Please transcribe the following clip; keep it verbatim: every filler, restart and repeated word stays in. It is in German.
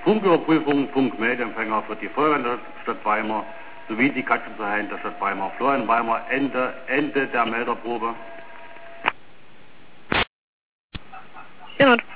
Funküberprüfung, Funkmeldeempfänger für die Feuerwehr der Stadt Weimar sowie die Katzenverein der Stadt Weimar. Florian Weimar, Ende, Ende der Melderprobe. Ja.